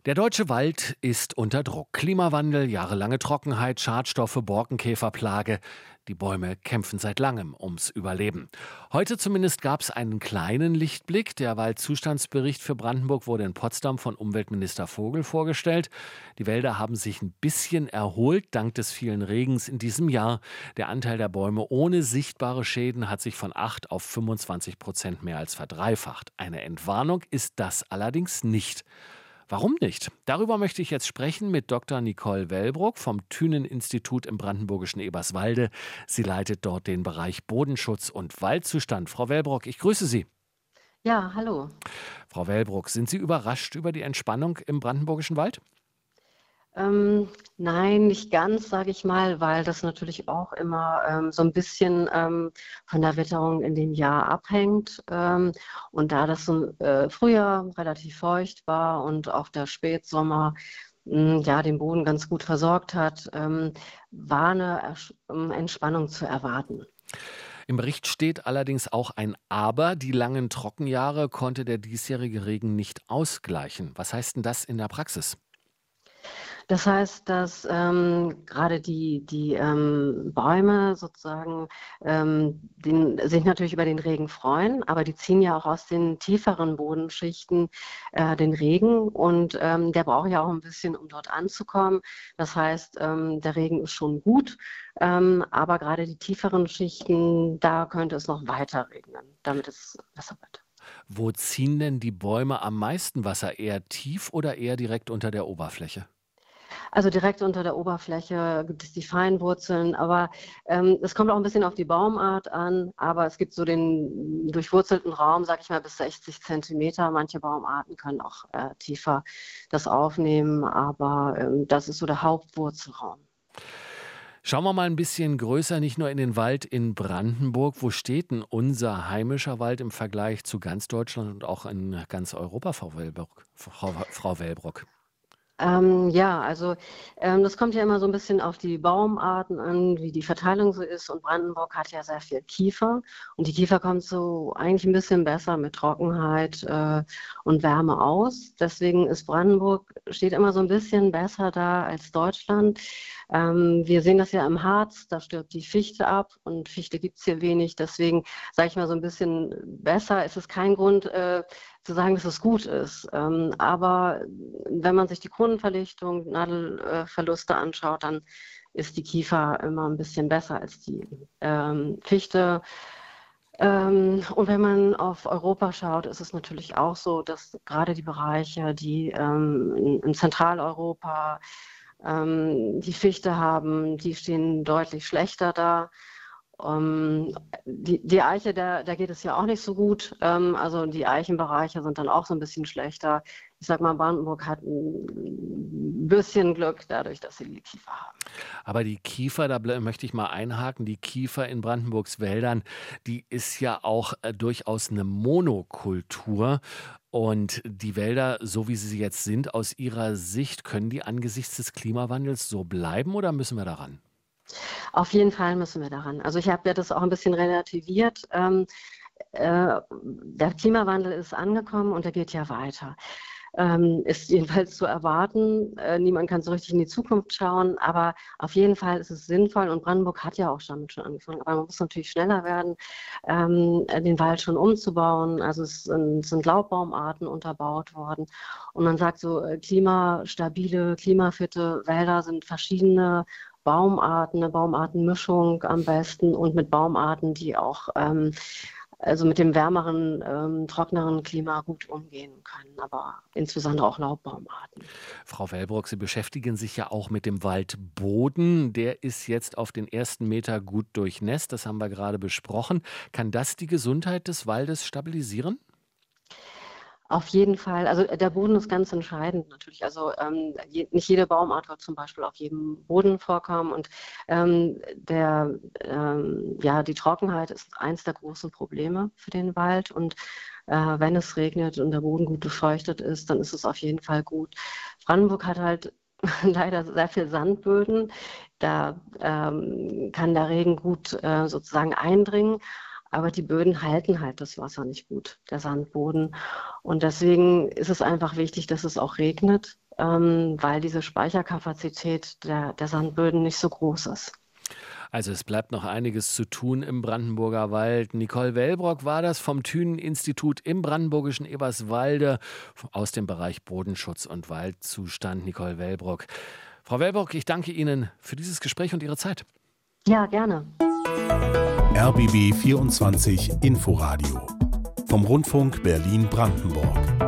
Der deutsche Wald ist unter Druck. Klimawandel, jahrelange Trockenheit, Schadstoffe, Borkenkäferplage. Die Bäume kämpfen seit langem ums Überleben. Heute zumindest gab es einen kleinen Lichtblick. Der Waldzustandsbericht für Brandenburg wurde in Potsdam von Umweltminister Vogel vorgestellt. Die Wälder haben sich ein bisschen erholt, dank des vielen Regens in diesem Jahr. Der Anteil der Bäume ohne sichtbare Schäden hat sich von 8 auf 25% mehr als verdreifacht. Eine Entwarnung ist das allerdings nicht. Warum nicht? Darüber möchte ich jetzt sprechen mit Dr. Nicole Wellbrock vom Thünen-Institut im brandenburgischen Eberswalde. Sie leitet dort den Bereich Bodenschutz und Waldzustand. Frau Wellbrock, ich grüße Sie. Ja, hallo. Frau Wellbrock, sind Sie überrascht über die Entspannung im brandenburgischen Wald? Nein, nicht ganz, sage ich mal, weil das natürlich auch immer so ein bisschen von der Witterung in dem Jahr abhängt. Und da das so, Frühjahr relativ feucht war und auch der Spätsommer ja den Boden ganz gut versorgt hat, war eine Entspannung zu erwarten. Im Bericht steht allerdings auch ein Aber. Die langen Trockenjahre konnte der diesjährige Regen nicht ausgleichen. Was heißt denn das in der Praxis? Das heißt, dass gerade die Bäume sozusagen sich natürlich über den Regen freuen, aber die ziehen ja auch aus den tieferen Bodenschichten den Regen und der braucht ja auch ein bisschen, um dort anzukommen. Das heißt, der Regen ist schon gut, aber gerade die tieferen Schichten, da könnte es noch weiter regnen, damit es besser wird. Wo ziehen denn die Bäume am meisten Wasser? Eher tief oder eher direkt unter der Oberfläche? Also direkt unter der Oberfläche gibt es die Feinwurzeln, aber es kommt auch ein bisschen auf die Baumart an, aber es gibt so den durchwurzelten Raum, sage ich mal, bis 60 Zentimeter. Manche Baumarten können auch tiefer das aufnehmen, aber das ist so der Hauptwurzelraum. Schauen wir mal ein bisschen größer, nicht nur in den Wald in Brandenburg. Wo steht denn unser heimischer Wald im Vergleich zu ganz Deutschland und auch in ganz Europa, Frau Wellbrock? Frau Wellbrock? Ja, also das kommt ja immer so ein bisschen auf die Baumarten an, wie die Verteilung so ist. Und Brandenburg hat ja sehr viel Kiefer. Und die Kiefer kommt so eigentlich ein bisschen besser mit Trockenheit und Wärme aus. Deswegen ist Brandenburg, steht immer so ein bisschen besser da als Deutschland. Wir sehen das ja im Harz, da stirbt die Fichte ab und Fichte gibt es hier wenig. Deswegen sage ich mal so ein bisschen besser. Es ist kein Grund, zu sagen, dass es gut ist. Aber wenn man sich die Kronenverlichtung, Nadelverluste anschaut, dann ist die Kiefer immer ein bisschen besser als die Fichte. Und wenn man auf Europa schaut, ist es natürlich auch so, dass gerade die Bereiche, die in Zentraleuropa die Fichte haben, die stehen deutlich schlechter da. Die Eiche, da geht es ja auch nicht so gut. Also die Eichenbereiche sind dann auch so ein bisschen schlechter. Ich sag mal, Brandenburg hat ein bisschen Glück dadurch, dass sie die Kiefer haben. Aber die Kiefer, möchte ich mal einhaken, die Kiefer in Brandenburgs Wäldern, die ist ja auch durchaus eine Monokultur. Und die Wälder, so wie sie jetzt sind, aus Ihrer Sicht, können die angesichts des Klimawandels so bleiben oder müssen wir daran? Auf jeden Fall müssen wir daran. Also ich habe ja das auch ein bisschen relativiert. Der Klimawandel ist angekommen und er geht ja weiter. Ist jedenfalls zu erwarten. Niemand kann so richtig in die Zukunft schauen, aber auf jeden Fall ist es sinnvoll und Brandenburg hat ja auch damit schon angefangen. Aber man muss natürlich schneller werden, den Wald schon umzubauen. Also es sind Laubbaumarten unterbaut worden und man sagt so, klimastabile, klimafitte Wälder sind verschiedene Baumarten, eine Baumartenmischung am besten und mit Baumarten, die auch also mit dem wärmeren, trockeneren Klima gut umgehen können, aber insbesondere auch Laubbaumarten. Frau Wellbrock, Sie beschäftigen sich ja auch mit dem Waldboden. Der ist jetzt auf den ersten Meter gut durchnässt. Das haben wir gerade besprochen. Kann das die Gesundheit des Waldes stabilisieren? Auf jeden Fall. Also der Boden ist ganz entscheidend natürlich. Also nicht jede Baumart wird zum Beispiel auf jedem Boden vorkommen. Und ja, die Trockenheit ist eins der großen Probleme für den Wald. Und wenn es regnet und der Boden gut befeuchtet ist, dann ist es auf jeden Fall gut. Brandenburg hat halt leider sehr viel Sandböden. Da kann der Regen gut sozusagen eindringen. Aber die Böden halten halt das Wasser nicht gut, der Sandboden. Und deswegen ist es einfach wichtig, dass es auch regnet. weil diese Speicherkapazität der Sandböden nicht so groß ist. Also es bleibt noch einiges zu tun im Brandenburger Wald. Nicole Wellbrock war das vom Thünen-Institut im brandenburgischen Eberswalde aus dem Bereich Bodenschutz und Waldzustand. Nicole Wellbrock. Frau Wellbrock, ich danke Ihnen für dieses Gespräch und Ihre Zeit. Ja, gerne. RBB 24 Inforadio vom Rundfunk Berlin-Brandenburg.